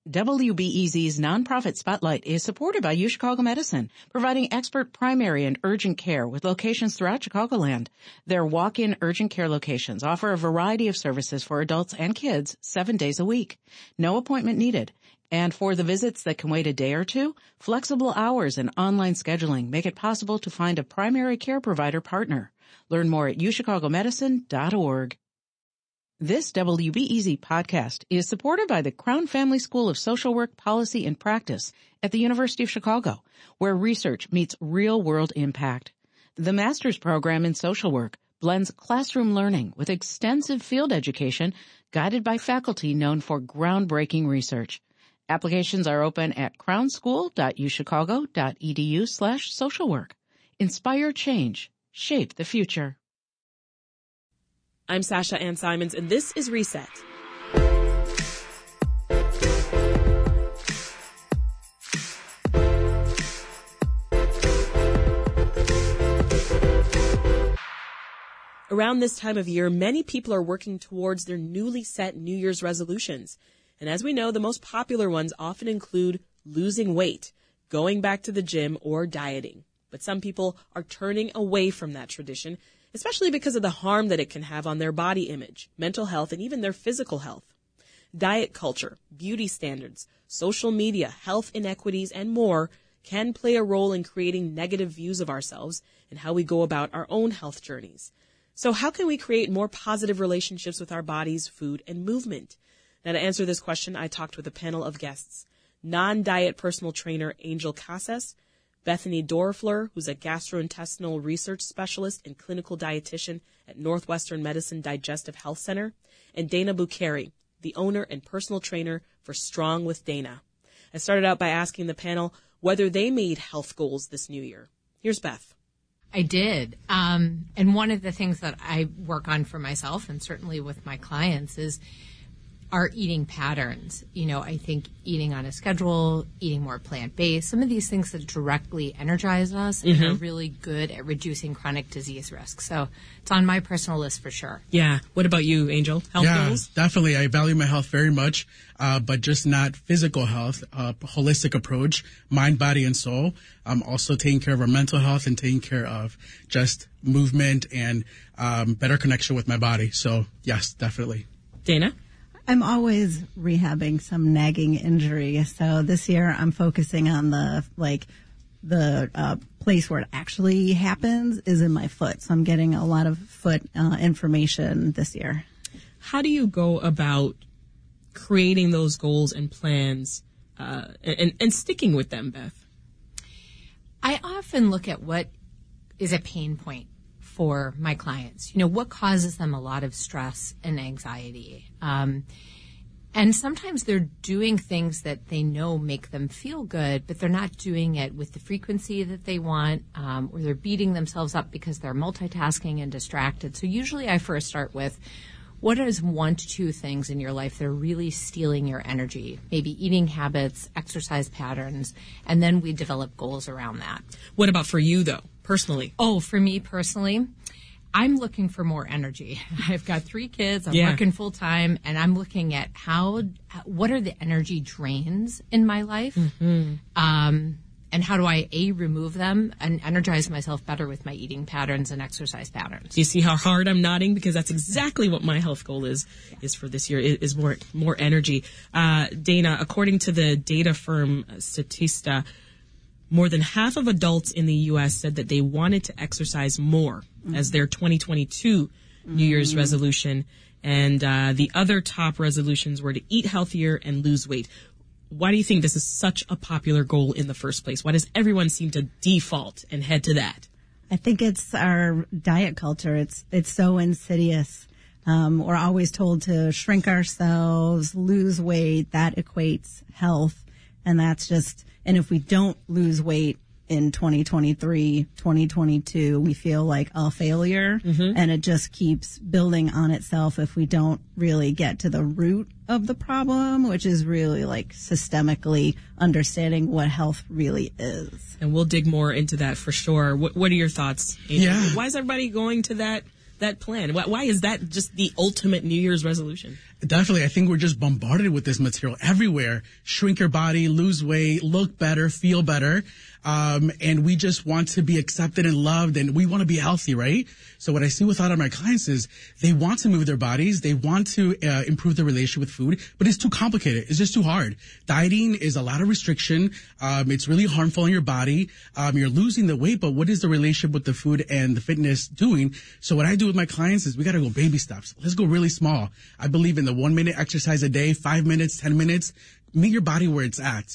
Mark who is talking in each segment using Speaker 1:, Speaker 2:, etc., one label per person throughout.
Speaker 1: WBEZ's nonprofit spotlight is supported by UChicago Medicine, providing expert primary and urgent care with locations throughout Chicagoland. Their walk-in urgent care locations offer a variety of services for adults and kids 7 days a week. No appointment needed. And for the visits that can wait a day or two, flexible hours and online scheduling make it possible to find a primary care provider partner. Learn more at uchicagomedicine.org. This WBEZ podcast is supported by the Crown Family School of Social Work, Policy, and Practice at the University of Chicago, where research meets real-world impact. The master's program in social work blends classroom learning with extensive field education guided by faculty known for groundbreaking research. Applications are open at crownschool.uchicago.edu/socialwork. Inspire change. Shape the future.
Speaker 2: I'm Sasha Ann Simons, and this is Reset. Around this time of year, many people are working towards their newly set New Year's resolutions. And as we know, the most popular ones often include losing weight, going back to the gym, or dieting. But some people are turning away from that tradition, especially because of the harm that it can have on their body image, mental health, and even their physical health. Diet culture, beauty standards, social media, health inequities, and more can play a role in creating negative views of ourselves and how we go about our own health journeys. So how can we create more positive relationships with our bodies, food, and movement? Now, to answer this question, I talked with a panel of guests. Non-diet personal trainer Angel Casas, Bethany Dorfler, who's a gastrointestinal research specialist and clinical dietitian at Northwestern Medicine Digestive Health Center, and Dana Bukhari, the owner and personal trainer for Strong with Dana. I started out by asking the panel whether they made health goals this new year. Here's Beth.
Speaker 3: I did. And one of the things that I work on for myself and certainly with my clients is our eating patterns. You know, I think eating on a schedule, eating more plant-based, some of these things that directly energize us and are really good at reducing chronic disease risk. So it's on my personal list for sure.
Speaker 2: Yeah. What about you, Angel? Health goals?
Speaker 4: Definitely. I value my health very much, but just not physical health, holistic approach, mind, body, and soul. I'm also taking care of our mental health and taking care of just movement and better connection with my body. So, yes, definitely.
Speaker 2: Dana?
Speaker 5: I'm always rehabbing some nagging injury. So this year I'm focusing on the place where it actually happens is in my foot. So I'm getting a lot of foot information this year.
Speaker 2: How do you go about creating those goals and plans and sticking with them, Beth?
Speaker 3: I often look at what is a pain point for my clients. You know, what causes them a lot of stress and anxiety. And sometimes they're doing things that they know make them feel good, but they're not doing it with the frequency that they want, or they're beating themselves up because they're multitasking and distracted. So usually I first start with, what is 1 to 2 things in your life that are really stealing your energy? Maybe eating habits, exercise patterns, and then we develop goals around that.
Speaker 2: What about for you, though, personally?
Speaker 3: Oh, for me personally, I'm looking for more energy. I've got 3 kids. I'm working full time, and I'm looking at what are the energy drains in my life, and how do I remove them and energize myself better with my eating patterns and exercise patterns.
Speaker 2: Do you see how hard I'm nodding? Because that's exactly what my health goal is for this year, is more energy. Dana, according to the data firm Statista, more than half of adults in the U.S. said that they wanted to exercise more as their 2022 New Year's resolution. And the other top resolutions were to eat healthier and lose weight. Why do you think this is such a popular goal in the first place? Why does everyone seem to default and head to that?
Speaker 5: I think it's our diet culture. It's so insidious. We're always told to shrink ourselves, lose weight. That equates health. And and if we don't lose weight in 2023, 2022, we feel like a failure. And it just keeps building on itself if we don't really get to the root of the problem, which is really like systemically understanding what health really is.
Speaker 2: And we'll dig more into that for sure. What are your thoughts, Angel? Yeah. Why is everybody going to that plan? Why is that just the ultimate New Year's resolution?
Speaker 4: Definitely. I think we're just bombarded with this material everywhere. Shrink your body, lose weight, look better, feel better. And we just want to be accepted and loved, and we want to be healthy, right? So what I see with a lot of my clients is they want to move their bodies. They want to improve their relationship with food, but it's too complicated. It's just too hard. Dieting is a lot of restriction. It's really harmful on your body. You're losing the weight, but what is the relationship with the food and the fitness doing? So what I do with my clients is we got to go baby steps. Let's go really small. I believe in the 1 minute exercise a day, 5 minutes, 10 minutes. Meet your body where it's at.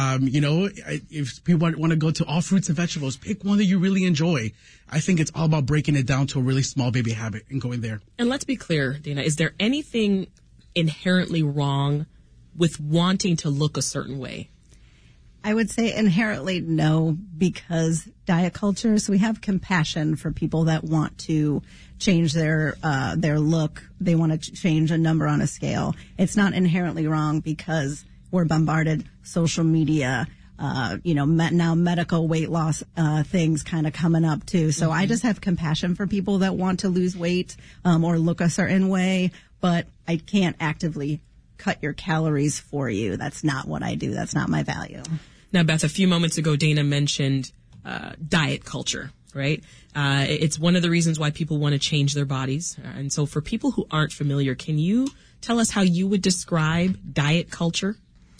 Speaker 4: If people want to go to all fruits and vegetables, pick one that you really enjoy. I think it's all about breaking it down to a really small baby habit and going there.
Speaker 2: And let's be clear, Dana, is there anything inherently wrong with wanting to look a certain way?
Speaker 5: I would say inherently no, because diet culture. So we have compassion for people that want to change their look. They want to change a number on a scale. It's not inherently wrong because we're bombarded social media, now medical weight loss things kind of coming up too. So I just have compassion for people that want to lose weight or look a certain way, but I can't actively cut your calories for you. That's not what I do. That's not my value.
Speaker 2: Now, Beth, a few moments ago, Dana mentioned diet culture, right? It's one of the reasons why people want to change their bodies. And so for people who aren't familiar, can you tell us how you would describe diet culture?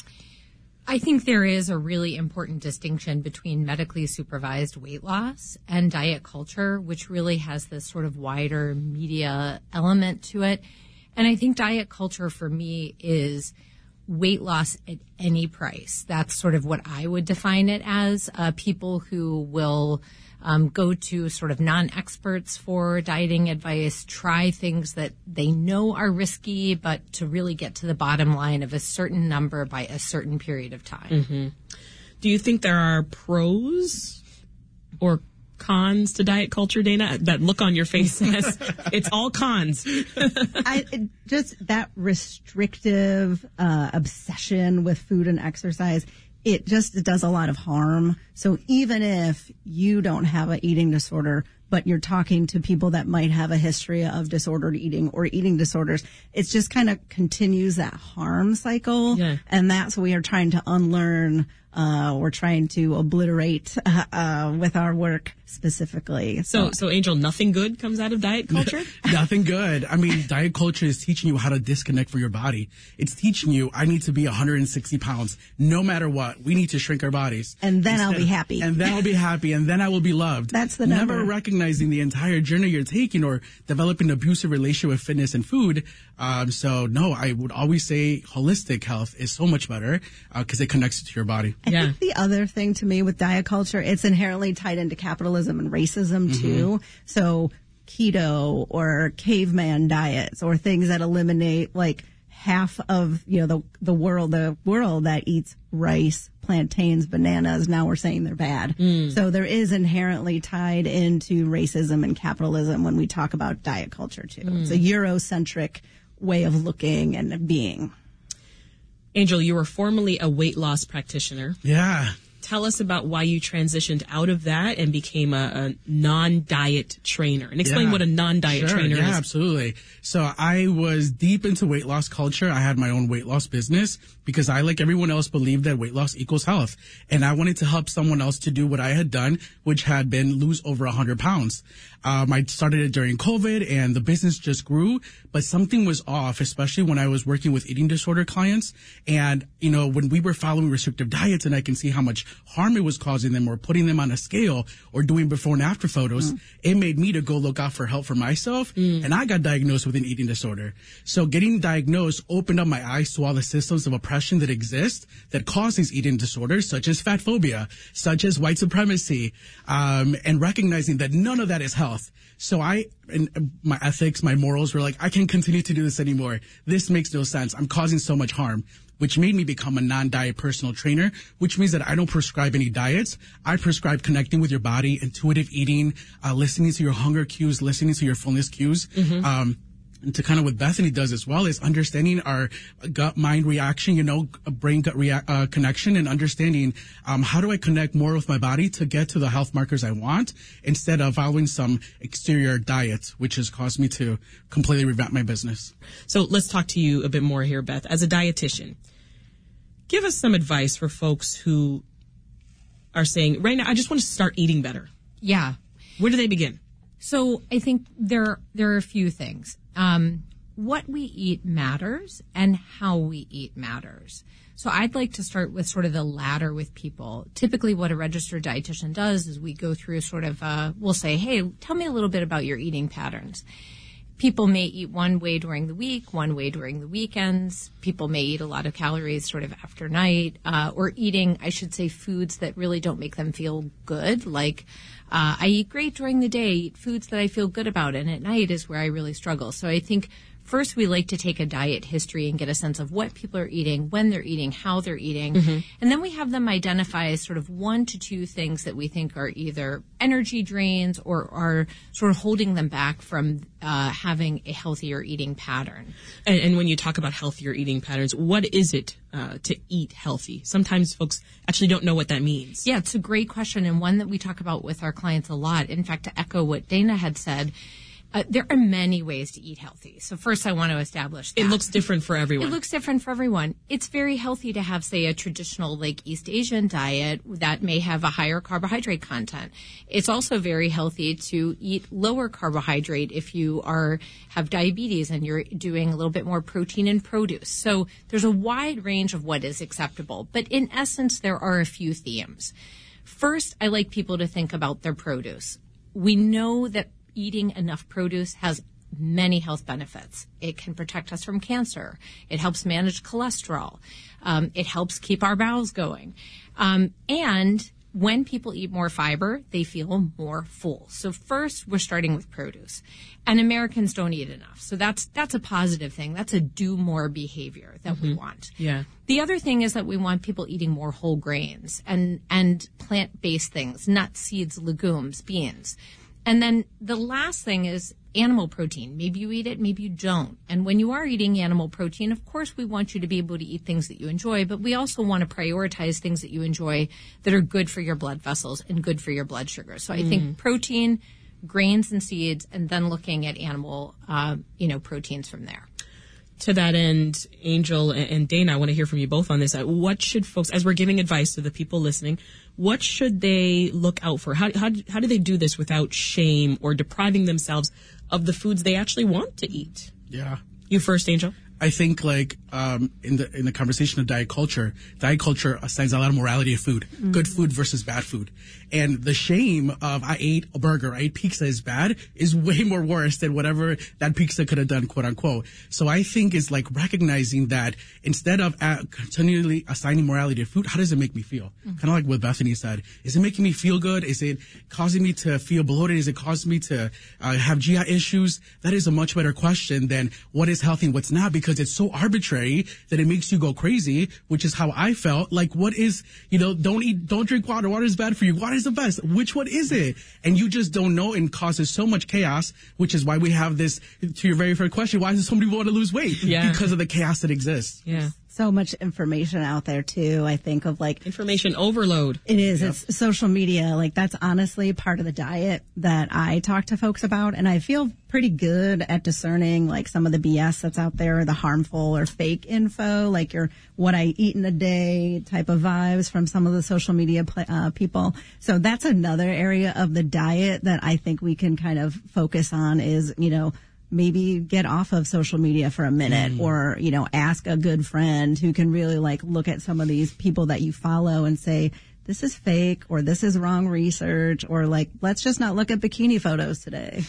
Speaker 3: I think there is a really important distinction between medically supervised weight loss and diet culture, which really has this sort of wider media element to it. And I think diet culture for me is weight loss at any price. That's sort of what I would define it as. People who will go to sort of non-experts for dieting advice, try things that they know are risky, but to really get to the bottom line of a certain number by a certain period of time.
Speaker 2: Mm-hmm. Do you think there are pros or cons to diet culture, Dana? That look on your face says it's all cons.
Speaker 5: Just that restrictive obsession with food and exercise, it does a lot of harm. So even if you don't have an eating disorder, but you're talking to people that might have a history of disordered eating or eating disorders, it just kind of continues that harm cycle.
Speaker 2: Yeah.
Speaker 5: And that's what we are trying to unlearn. We're trying to obliterate with our work specifically.
Speaker 2: So Angel, nothing good comes out of diet culture?
Speaker 4: Nothing good. I mean, diet culture is teaching you how to disconnect from your body. It's teaching you, I need to be 160 pounds. No matter what, we need to shrink our bodies.
Speaker 5: And then I'll be happy.
Speaker 4: And then I'll be happy. And then I will be loved.
Speaker 5: That's the number.
Speaker 4: Never recognizing the entire journey you're taking or developing an abusive relationship with fitness and food. So no, I would always say holistic health is so much better because it connects to your body.
Speaker 5: I think the other thing to me with diet culture, it's inherently tied into capitalism and racism too. So keto or caveman diets or things that eliminate like half of, the world that eats rice, plantains, bananas. Now we're saying they're bad. So there is inherently tied into racism and capitalism when we talk about diet culture too. It's a Eurocentric way of looking and being.
Speaker 2: Angel, you were formerly a weight loss practitioner.
Speaker 4: Yeah.
Speaker 2: Tell us about why you transitioned out of that and became a non-diet trainer. And explain what a non-diet trainer is.
Speaker 4: Yeah, absolutely. So I was deep into weight loss culture. I had my own weight loss business because I, like everyone else, believed that weight loss equals health. And I wanted to help someone else to do what I had done, which had been lose over 100 pounds. I started it during COVID and the business just grew, but something was off, especially when I was working with eating disorder clients. And, when we were following restrictive diets and I can see how much harm it was causing them or putting them on a scale or doing before and after photos, it made me to go look out for help for myself. And I got diagnosed with an eating disorder. So getting diagnosed opened up my eyes to all the systems of oppression that exist that cause these eating disorders, such as fat phobia, such as white supremacy, and recognizing that none of that is health. So and my ethics, my morals were like, I can't continue to do this anymore. This makes no sense. I'm causing so much harm, which made me become a non-diet personal trainer, which means that I don't prescribe any diets. I prescribe connecting with your body, intuitive eating, listening to your hunger cues, listening to your fullness cues. and to kind of what Bethany does as well, is understanding our gut-mind reaction, brain-gut connection, and understanding how do I connect more with my body to get to the health markers I want instead of following some exterior diet, which has caused me to completely revamp my business.
Speaker 2: So let's talk to you a bit more here, Beth. As a dietitian, give us some advice for folks who are saying, right now, I just want to start eating better.
Speaker 3: Yeah.
Speaker 2: Where do they begin?
Speaker 3: So I think there are a few things. What we eat matters and how we eat matters. So I'd like to start with sort of the latter with people. Typically what a registered dietitian does is we go through sort of, we'll say, hey, tell me a little bit about your eating patterns. People may eat one way during the week, one way during the weekends. People may eat a lot of calories sort of after night, or eating, I should say, foods that really don't make them feel good. Like, I eat great during the day, eat foods that I feel good about, and at night is where I really struggle. So I think first we like to take a diet history and get a sense of what people are eating, when they're eating, how they're eating. Mm-hmm. And then we have them identify sort of 1 to 2 things that we think are either energy drains or are sort of holding them back from having a healthier eating pattern.
Speaker 2: And when you talk about healthier eating patterns, what is it to eat healthy? Sometimes folks actually don't know what that means.
Speaker 3: Yeah, it's a great question and one that we talk about with our clients a lot. In fact, to echo what Dana had said, there are many ways to eat healthy. So first I want to establish that.
Speaker 2: It looks different for everyone.
Speaker 3: It looks different for everyone. It's very healthy to have, say, a traditional like East Asian diet that may have a higher carbohydrate content. It's also very healthy to eat lower carbohydrate if you have diabetes and you're doing a little bit more protein and produce. So there's a wide range of what is acceptable. But in essence, there are a few themes. First, I like people to think about their produce. We know that eating enough produce has many health benefits. It can protect us from cancer. It helps manage cholesterol. It helps keep our bowels going. And when people eat more fiber, they feel more full. So first, we're starting with produce. And Americans don't eat enough. So that's a positive thing. That's a do more behavior that we want.
Speaker 2: Yeah.
Speaker 3: The other thing is that we want people eating more whole grains and plant-based things, nuts, seeds, legumes, beans. And then the last thing is animal protein. Maybe you eat it, maybe you don't. And when you are eating animal protein, of course, we want you to be able to eat things that you enjoy, but we also want to prioritize things that you enjoy that are good for your blood vessels and good for your blood sugar. So I think protein, grains and seeds, and then looking at animal, proteins from there.
Speaker 2: To that end, Angel and Dana, I want to hear from you both on this. What should folks, as we're giving advice to the people listening, what should they look out for? How do they do this without shame or depriving themselves of the foods they actually want to eat?
Speaker 4: Yeah.
Speaker 2: You first, Angel.
Speaker 4: I think in the conversation of diet culture assigns a lot of morality to food, good food versus bad food. And the shame of I ate a burger, I ate pizza is bad is way more worse than whatever that pizza could have done, quote unquote. So I think it's like recognizing that instead of continually assigning morality to food, how does it make me feel? Kind of like what Bethany said. Is it making me feel good? Is it causing me to feel bloated? Is it causing me to have GI issues? That is a much better question than what is healthy and what's not, because it's so arbitrary that it makes you go crazy, which is how I felt. Like, what is, don't drink water. Water is bad for you. Water is the best. Which one is it? And you just don't know, and causes so much chaos, which is why we have this, to your very first question, why does somebody want to lose weight?
Speaker 2: Yeah.
Speaker 4: Because of the chaos that exists.
Speaker 2: Yeah.
Speaker 5: So much information out there too. I think of like
Speaker 2: information overload.
Speaker 5: It is. Yep. It's social media. Like that's honestly part of the diet that I talk to folks about. And I feel pretty good at discerning like some of the BS that's out there, the harmful or fake info, like your what I eat in a day type of vibes from some of the social media people. So that's another area of the diet that I think we can kind of focus on is, maybe get off of social media for a minute or, ask a good friend who can really like look at some of these people that you follow and say, this is fake or this is wrong research or like, let's just not look at bikini photos today.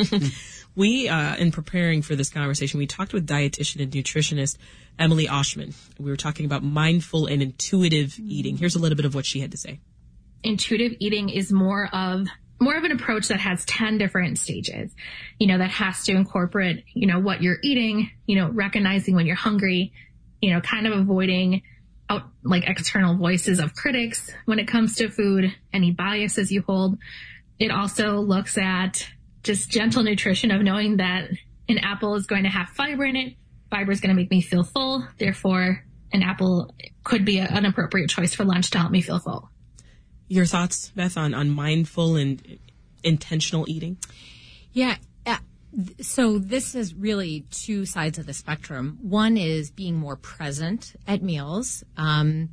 Speaker 2: We, in preparing for this conversation, we talked with dietitian and nutritionist Emily Oshman. We were talking about mindful and intuitive eating. Here's a little bit of what she had to say.
Speaker 6: Intuitive eating is more of an approach that has 10 different stages, that has to incorporate, what you're eating, recognizing when you're hungry, kind of avoiding external voices of critics when it comes to food, any biases you hold. It also looks at just gentle nutrition of knowing that an apple is going to have fiber in it. Fiber is going to make me feel full. Therefore, an apple could be an appropriate choice for lunch to help me feel full.
Speaker 2: Your thoughts, Beth, on mindful and intentional eating?
Speaker 3: Yeah. So this is really two sides of the spectrum. One is being more present at meals. And,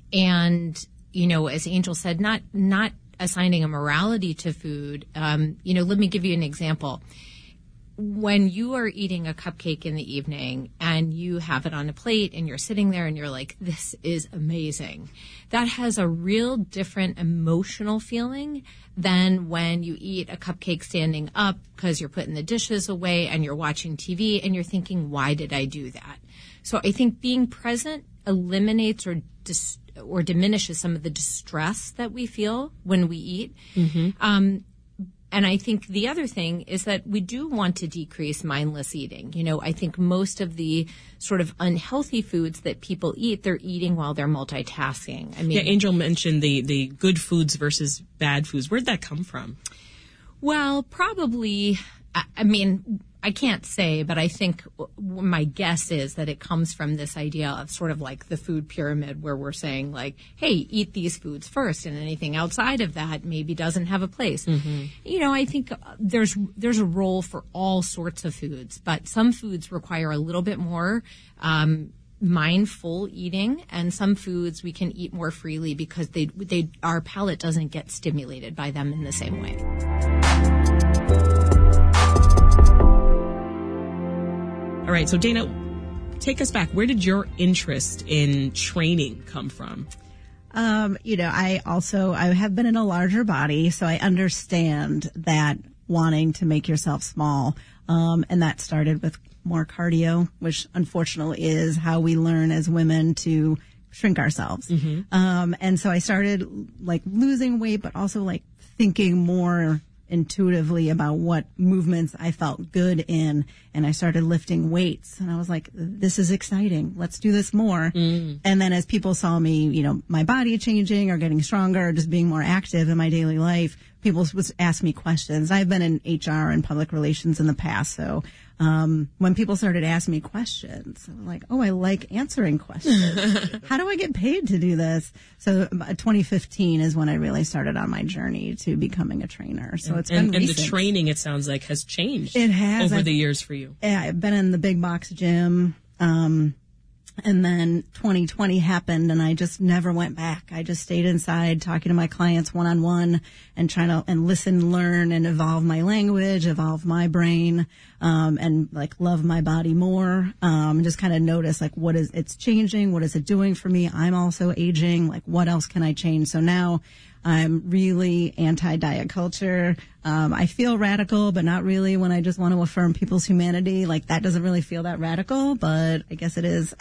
Speaker 3: as Angel said, not assigning a morality to food. Let me give you an example. When you are eating a cupcake in the evening and you have it on a plate and you're sitting there and you're like, this is amazing, that has a real different emotional feeling than when you eat a cupcake standing up because you're putting the dishes away and you're watching TV and you're thinking, why did I do that? So I think being present eliminates or diminishes some of the distress that we feel when we eat. Mm-hmm. And I think the other thing is that we do want to decrease mindless eating. I think most of the sort of unhealthy foods that people eat, they're eating while they're multitasking.
Speaker 2: Angel mentioned the good foods versus bad foods. Where'd that come from?
Speaker 3: Well, probably, I can't say, but I think my guess is that it comes from this idea of sort of like the food pyramid where we're saying like, hey, eat these foods first and anything outside of that maybe doesn't have a place. Mm-hmm. I think there's a role for all sorts of foods, but some foods require a little bit more mindful eating, and some foods we can eat more freely because our palate doesn't get stimulated by them in the same way.
Speaker 2: All right, so Dana, take us back. Where did your interest in training come from?
Speaker 5: I have been in a larger body, so I understand that wanting to make yourself small. And that started with more cardio, which unfortunately is how we learn as women to shrink ourselves. Mm-hmm. And so I started like losing weight, but also like thinking more intuitively about what movements I felt good in, and I started lifting weights, and I was like, this is exciting, let's do this more. And then as people saw me, my body changing or getting stronger or just being more active in my daily life, people would ask me questions. I've been in HR and public relations in the past, so when people started asking me questions, I'm like, oh, I like answering questions. How do I get paid to do this? So 2015 is when I really started on my journey to becoming a trainer. So it's been recent.
Speaker 2: And the training, it sounds like, has changed.
Speaker 5: It has
Speaker 2: over the years for you.
Speaker 5: Yeah, I've been in the big box gym. And then 2020 happened and I just never went back. I just stayed inside talking to my clients one-on-one and trying to listen, learn, and evolve my language, evolve my brain, and like love my body more. Just kind of notice like it's changing. What is it doing for me? I'm also aging. Like what else can I change? So now I'm really anti-diet culture. I feel radical, but not really when I just want to affirm people's humanity. Like that doesn't really feel that radical, but I guess it is.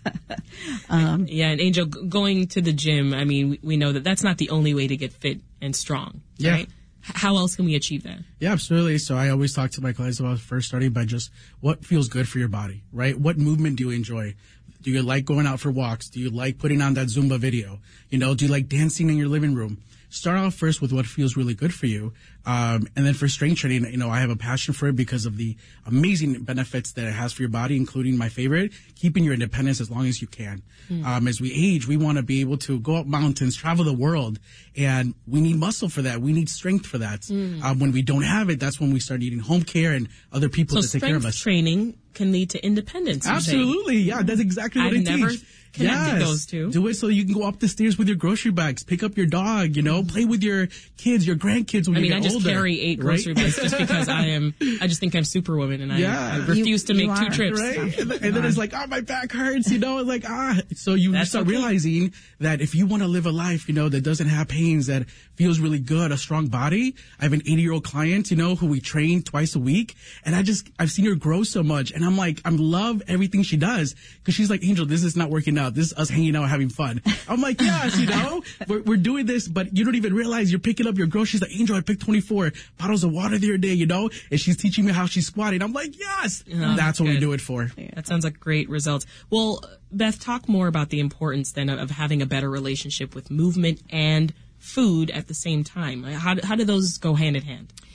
Speaker 2: And Angel, going to the gym, we know that that's not the only way to get fit and strong, right? How else can we achieve that?
Speaker 4: Yeah, absolutely. So I always talk to my clients about first starting by just what feels good for your body, right? What movement do you enjoy? Do you like going out for walks? Do you like putting on that Zumba video? Do you like dancing in your living room? Start off first with what feels really good for you. And then for strength training, I have a passion for it because of the amazing benefits that it has for your body, including my favorite, keeping your independence as long as you can. As we age, we want to be able to go up mountains, travel the world, and we need muscle for that. We need strength for that. When we don't have it, that's when we start needing home care and other people to take care of us.
Speaker 2: So strength training can lead to independence.
Speaker 4: Absolutely. Yeah, that's exactly what I teach.
Speaker 2: Connected those two.
Speaker 4: Do it so you can go up the stairs with your grocery bags, pick up your dog, play with your kids, your grandkids when you get older.
Speaker 2: I just carry 8 grocery bags just because I just think I'm Superwoman and I refuse to make 2 trips.
Speaker 4: Right? And then it's like, my back hurts, So you start realizing that if you want to live a life, that doesn't have pains, that feels really good, a strong body. I have an 80-year-old client, who we train twice a week. And I've seen her grow so much. And I'm like, I love everything she does. Cause she's like, Angel, this is not working out. This is us hanging out, having fun. I'm like, yes, we're doing this, but you don't even realize you're picking up your groceries. Like, Angel, I picked 24 bottles of water the other day, and she's teaching me how she's squatting. I'm like, yes, that's what we do it for.
Speaker 2: Yeah. That sounds like great results. Well, Beth, talk more about the importance then of having a better relationship with movement and food at the same time. How do those go hand in hand?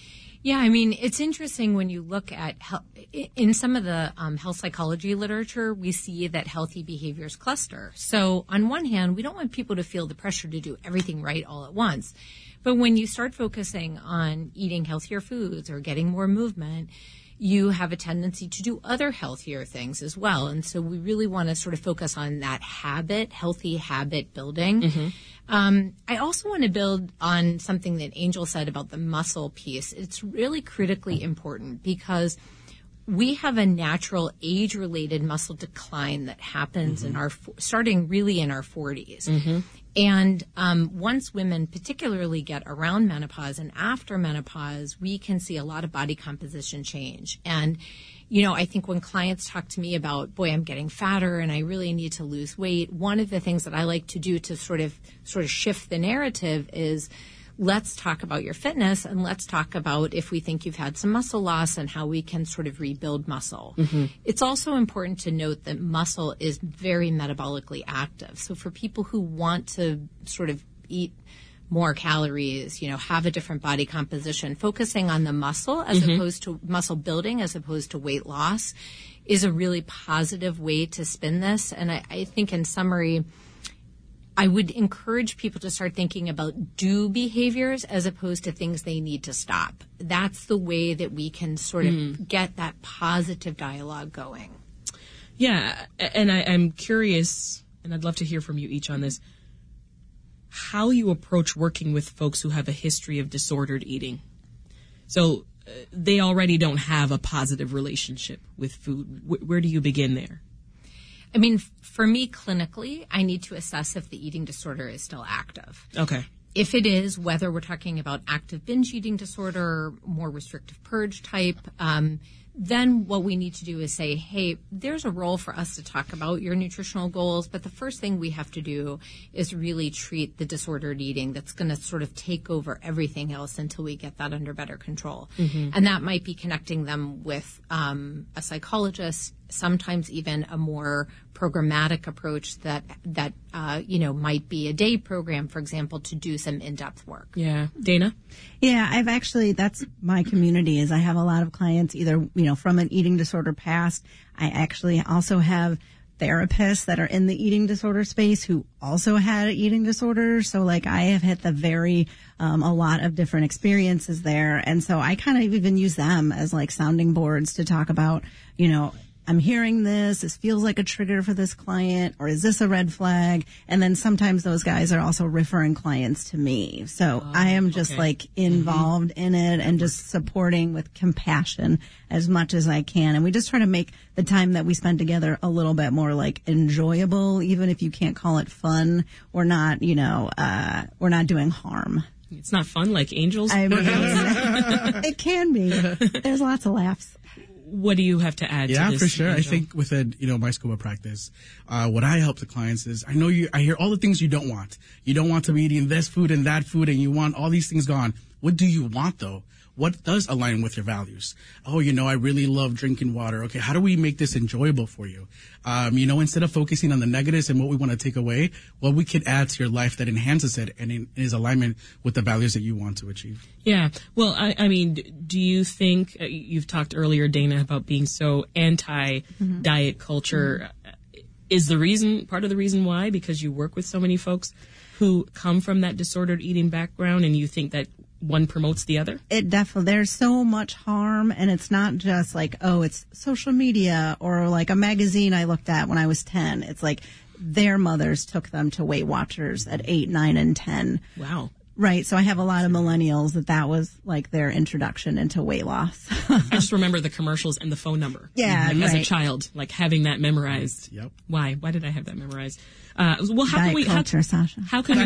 Speaker 3: Yeah, I mean, it's interesting when you look at in some of the health psychology literature, we see that healthy behaviors cluster. So on one hand, we don't want people to feel the pressure to do everything right all at once. But when you start focusing on eating healthier foods or getting more movement, you have a tendency to do other healthier things as well. And so we really want to sort of focus on that healthy habit building. Mm-hmm. I also want to build on something that Angel said about the muscle piece. It's really critically important because we have a natural age-related muscle decline that happens mm-hmm. starting really in our 40s. Mm-hmm. And once women particularly get around menopause and after menopause, we can see a lot of body composition change. And, you know, I think when clients talk to me about, boy, I'm getting fatter and I really need to lose weight, one of the things that I like to do to sort of shift the narrative is, let's talk about your fitness and let's talk about if we think you've had some muscle loss and how we can sort of rebuild muscle. Mm-hmm. It's also important to note that muscle is very metabolically active. So for people who want to sort of eat more calories, you know, have a different body composition, focusing on the muscle as mm-hmm. opposed to muscle building as opposed to weight loss is a really positive way to spin this. And I think in summary, I would encourage people to start thinking about do behaviors as opposed to things they need to stop. That's the way that we can sort of get that positive dialogue going.
Speaker 2: Yeah, and I'm curious, and I'd love to hear from you each on this, how you approach working with folks who have a history of disordered eating. So they already don't have a positive relationship with food. Where do you begin there?
Speaker 3: I mean, for me, clinically, I need to assess if the eating disorder is still active.
Speaker 2: Okay.
Speaker 3: If it is, whether we're talking about active binge eating disorder, more restrictive purge type, then what we need to do is say, hey, there's a role for us to talk about your nutritional goals, but the first thing we have to do is really treat the disordered eating that's going to sort of take over everything else until we get that under better control. Mm-hmm. And that might be connecting them with a psychologist, sometimes even a more programmatic approach that might be a day program, for example, to do some in-depth work.
Speaker 2: Yeah. Dana?
Speaker 5: Yeah, that's my community is I have a lot of clients either, from an eating disorder past. I actually also have therapists that are in the eating disorder space who also had eating disorders. So I have hit a lot of different experiences there. And so I kind of even use them as sounding boards to talk about, I'm hearing this feels like a trigger for this client, or is this a red flag? And then sometimes those guys are also referring clients to me. So I am just involved in it and just supporting with compassion as much as I can. And we just try to make the time that we spend together a little bit more enjoyable, even if you can't call it fun. We're not, we're not doing harm.
Speaker 2: It's not fun like Angels.
Speaker 5: I mean, it can be. There's lots of laughs.
Speaker 2: What do you have to add to this?
Speaker 4: Yeah, for sure.
Speaker 2: Angel?
Speaker 4: I think within, my scope of practice, what I help the clients is I hear all the things you don't want. You don't want to be eating this food and that food and you want all these things gone. What do you want though? What does align with your values? Oh, I really love drinking water. Okay, how do we make this enjoyable for you? Instead of focusing on the negatives and what we want to take away, what we could add to your life that enhances it and is alignment with the values that you want to achieve.
Speaker 2: Yeah. Well, I mean, do you think, you've talked earlier, Dana, about being so anti-diet culture. Is part of the reason why? Because you work with so many folks who come from that disordered eating background and you think that one promotes the other?
Speaker 5: It definitely, there's so much harm, and it's not just it's social media or a magazine I looked at when I was 10. It's their mothers took them to Weight Watchers at 8, 9, and 10.
Speaker 2: Wow.
Speaker 5: Right. So I have a lot of millennials that was their introduction into weight loss.
Speaker 2: I just remember the commercials and the phone number.
Speaker 5: Yeah.
Speaker 2: As a child, having that memorized.
Speaker 4: Yep.
Speaker 2: Why did I have that memorized? How
Speaker 5: can we,
Speaker 2: culture, Sasha. How can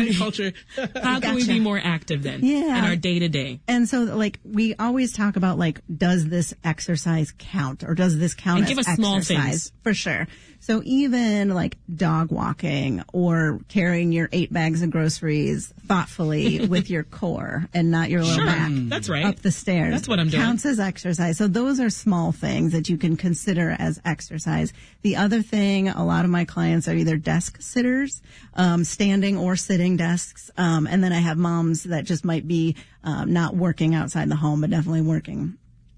Speaker 2: we be more active then?
Speaker 5: Yeah.
Speaker 2: In our day to day?
Speaker 5: And so we always talk about does this exercise count, or does this count
Speaker 2: and
Speaker 5: as
Speaker 2: give us
Speaker 5: exercise?
Speaker 2: Small things.
Speaker 5: For sure. So even dog walking or carrying your 8 bags of groceries thoughtfully with your core and not your little back.
Speaker 2: That's right.
Speaker 5: Up the stairs.
Speaker 2: That's what I'm doing.
Speaker 5: Counts as exercise. So those are small things that you can consider as exercise. The other thing, a lot of my clients are either desk sitting babysitters, standing or sitting desks. And then I have moms that just might be not working outside the home, but definitely working.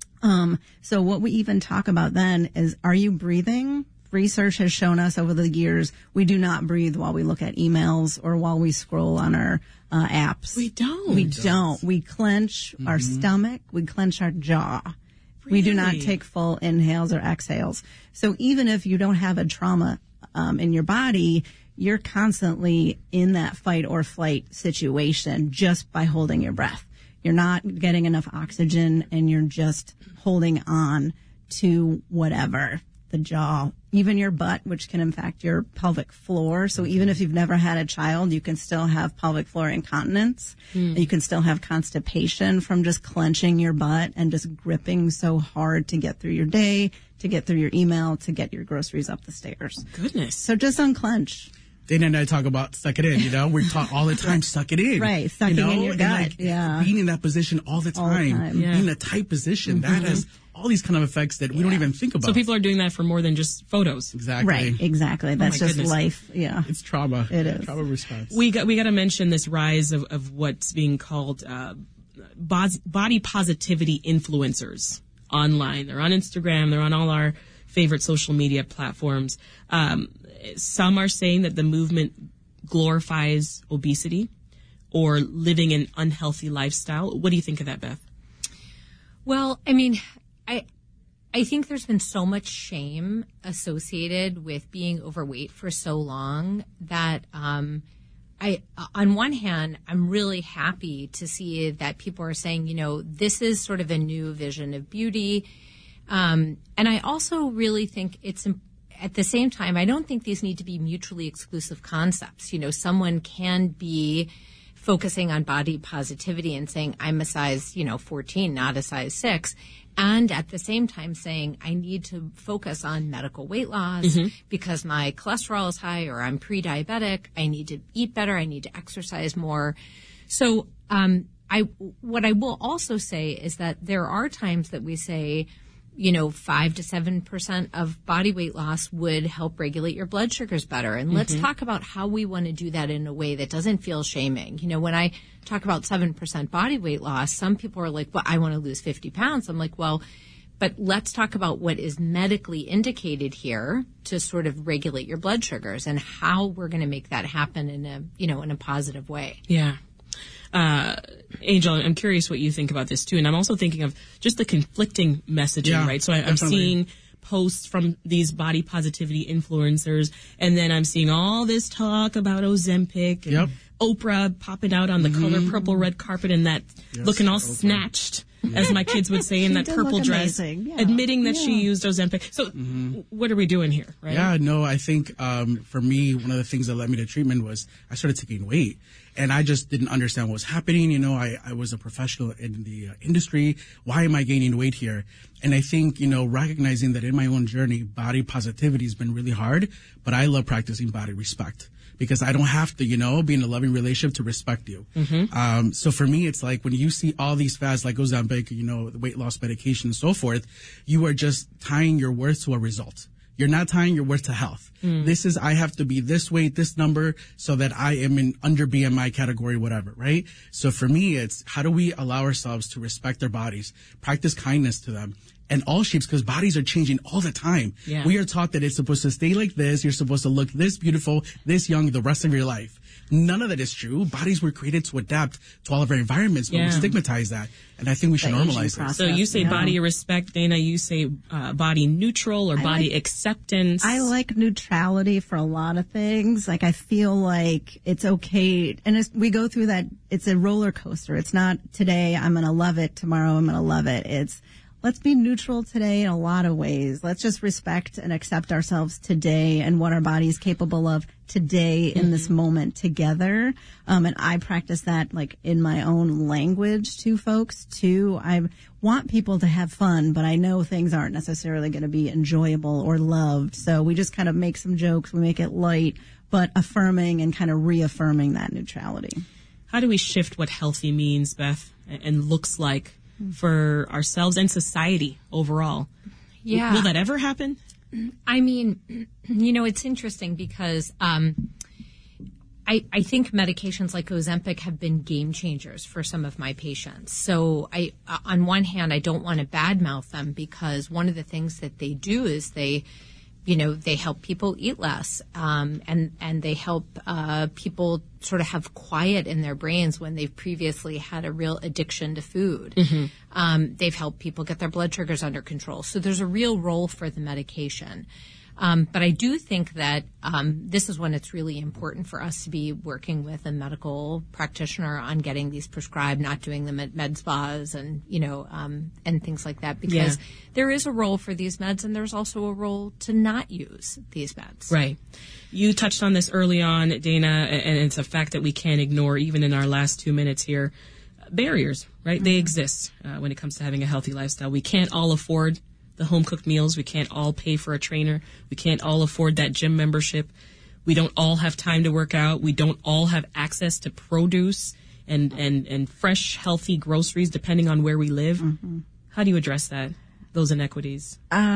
Speaker 5: So what we even talk about then is, are you breathing? Research has shown us over the years, we do not breathe while we look at emails or while we scroll on our apps.
Speaker 2: We don't.
Speaker 5: We don't. We clench our stomach. We clench our jaw.
Speaker 2: Really?
Speaker 5: We do not take full inhales or exhales. So even if you don't have a trauma in your body, you're constantly in that fight or flight situation just by holding your breath. You're not getting enough oxygen and you're just holding on to whatever. The jaw, even your butt, which can impact your pelvic floor. So even if you've never had a child, you can still have pelvic floor incontinence. You can still have constipation from just clenching your butt and just gripping so hard to get through your day, to get through your email, to get your groceries up the stairs.
Speaker 2: Goodness.
Speaker 5: So just unclench.
Speaker 4: Dana and I talk about suck it in, we talk all the time, suck it in.
Speaker 5: Right, sucking in your gut.
Speaker 4: Being in that position all the time.
Speaker 5: Yeah.
Speaker 4: Being in a tight position, that has all these kind of effects that we don't even think about.
Speaker 2: So people are doing that for more than just photos.
Speaker 4: Exactly.
Speaker 5: Right, exactly. That's just
Speaker 2: goodness.
Speaker 5: life. Yeah.
Speaker 4: It's trauma.
Speaker 5: It is.
Speaker 4: Trauma response.
Speaker 2: We got to mention this rise of what's being called body positivity influencers online. They're on Instagram. They're on all our favorite social media platforms. Some are saying that the movement glorifies obesity or living an unhealthy lifestyle. What do you think of that, Beth?
Speaker 3: Well, I mean, I think there's been so much shame associated with being overweight for so long that on one hand, I'm really happy to see that people are saying, this is sort of a new vision of beauty. And I also really think it's at the same time, I don't think these need to be mutually exclusive concepts. Someone can be focusing on body positivity and saying, I'm a size, 14, not a size 6. And at the same time saying, I need to focus on medical weight loss because my cholesterol is high or I'm pre-diabetic. I need to eat better. I need to exercise more. So, what I will also say is that there are times that we say, 5 to 7% of body weight loss would help regulate your blood sugars better. And let's talk about how we want to do that in a way that doesn't feel shaming. When I talk about 7% body weight loss, some people are like, well, I want to lose 50 pounds. I'm like, well, but let's talk about what is medically indicated here to sort of regulate your blood sugars and how we're going to make that happen in a positive way.
Speaker 2: Yeah. Angel, I'm curious what you think about this too. And I'm also thinking of just the conflicting messaging, right? So I'm seeing posts from these body positivity influencers, and then I'm seeing all this talk about Ozempic and Oprah popping out on the color purple red carpet and that looking all snatched, as my kids would say, in that purple dress, admitting that she used Ozempic. So what are we doing here, right?
Speaker 4: Yeah, no, I think for me, one of the things that led me to treatment was I started taking weight. And I just didn't understand what was happening. I was a professional in the industry. Why am I gaining weight here? And I think, recognizing that in my own journey, body positivity has been really hard, but I love practicing body respect because I don't have to, be in a loving relationship to respect you. So for me, it's like when you see all these fads like Ozempic, the weight loss medication and so forth, you are just tying your worth to a result. You're not tying your worth to health. This is, I have to be this weight, this number, so that I am in under BMI category, whatever, right? So for me, it's how do we allow ourselves to respect their bodies, practice kindness to them, and all shapes, because bodies are changing all the time. Yeah. We are taught that it's supposed to stay like this. You're supposed to look this beautiful, this young the rest of your life. None of that is true. Bodies were created to adapt to all of our environments, but we stigmatize that. And I think we should normalize it.
Speaker 2: So you say body respect, Dana. You say body neutral or body acceptance.
Speaker 5: I like neutrality for a lot of things. Like I feel like it's okay. And we go through that. It's a roller coaster. It's not today I'm going to love it. Tomorrow I'm going to love it. It's let's be neutral today in a lot of ways. Let's just respect and accept ourselves today and what our body is capable of today in this moment together. And I practice that like in my own language to folks too. I want people to have fun, but I know things aren't necessarily going to be enjoyable or loved. So we just kind of make some jokes. We make it light, but affirming and kind of reaffirming that neutrality.
Speaker 2: How do we shift what healthy means, Beth, and looks like for ourselves and society overall?
Speaker 3: Yeah.
Speaker 2: Will that ever happen?
Speaker 3: I mean, it's interesting because, I think medications like Ozempic have been game changers for some of my patients. So on one hand, I don't want to badmouth them because one of the things that they do is they help people eat less, and they help people sort of have quiet in their brains when they've previously had a real addiction to food. Mm-hmm. They've helped people get their blood sugars under control. So there's a real role for the medication. But I do think that this is when it's really important for us to be working with a medical practitioner on getting these prescribed, not doing them at med spas and things like that, because there is a role for these meds and there's also a role to not use these meds.
Speaker 2: Right. You touched on this early on, Dana, and it's a fact that we can't ignore even in our last 2 minutes here. Barriers, right? Mm-hmm. They exist when it comes to having a healthy lifestyle. We can't all afford the home-cooked meals. We can't all pay for a trainer. We can't all afford that gym membership. We don't all have time to work out. We don't all have access to produce and fresh, healthy groceries, depending on where we live. Mm-hmm. How do you address that, those inequities?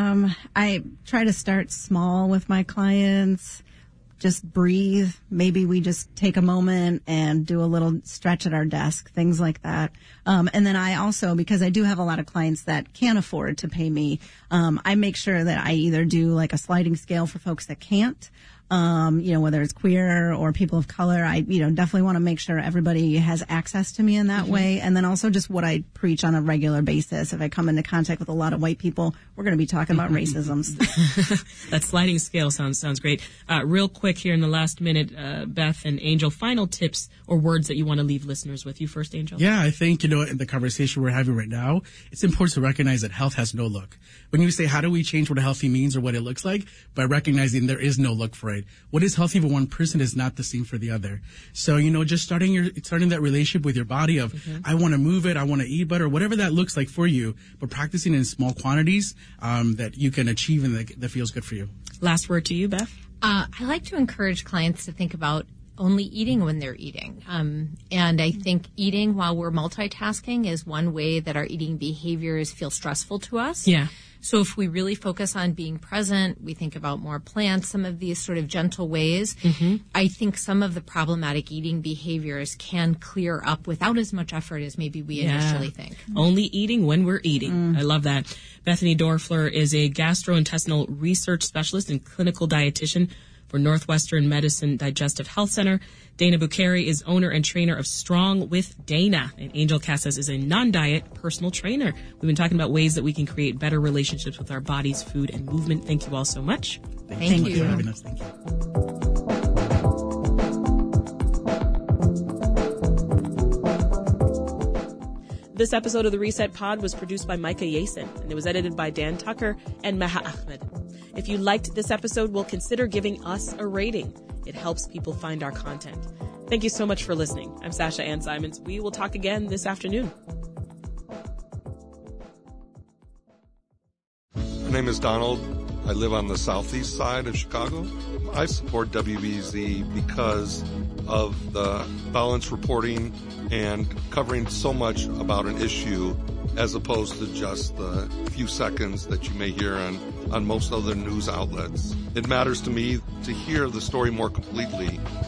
Speaker 5: I try to start small with my clients. Just breathe. Maybe we just take a moment and do a little stretch at our desk, things like that. And then I also, because I do have a lot of clients that can't afford to pay me, I make sure that I either do like a sliding scale for folks that can't, whether it's queer or people of color. I, definitely want to make sure everybody has access to me in that way. And then also just what I preach on a regular basis. If I come into contact with a lot of white people, we're going to be talking about racism.
Speaker 2: That sliding scale sounds great. Real quick here in the last minute, Beth and Angel, final tips or words that you want to leave listeners with. You first, Angel.
Speaker 4: Yeah, I think, in the conversation we're having right now, it's important to recognize that health has no look. When you say, how do we change what a healthy means or what it looks like? By recognizing there is no look for it. What is healthy for one person is not the same for the other. So, just starting that relationship with your body of, I want to move it, I want to eat better, whatever that looks like for you, but practicing in small quantities that you can achieve and that feels good for you.
Speaker 2: Last word to you, Beth.
Speaker 3: I like to encourage clients to think about only eating when they're eating. And I think eating while we're multitasking is one way that our eating behaviors feel stressful to us.
Speaker 2: Yeah.
Speaker 3: So if we really focus on being present, we think about more plants, some of these sort of gentle ways, I think some of the problematic eating behaviors can clear up without as much effort as maybe we initially think.
Speaker 2: Only eating when we're eating. I love that. Bethany Dorfler is a gastrointestinal research specialist and clinical dietitian for Northwestern Medicine Digestive Health Center. Dana Bukhari is owner and trainer of Strong with Dana. And Angel Casas is a non-diet personal trainer. We've been talking about ways that we can create better relationships with our bodies, food, and movement. Thank you all so much.
Speaker 3: Thank you
Speaker 4: for having us. Thank you.
Speaker 2: This episode of the Reset Pod was produced by Micah Yasin, and it was edited by Dan Tucker and Meha Ahmed. If you liked this episode, well, consider giving us a rating. It helps people find our content. Thank you so much for listening. I'm Sasha Ann Simons. We will talk again this afternoon.
Speaker 7: My name is Donald. I live on the southeast side of Chicago. I support WBZ because of the balanced reporting and covering so much about an issue as opposed to just the few seconds that you may hear on most other news outlets. It matters to me to hear the story more completely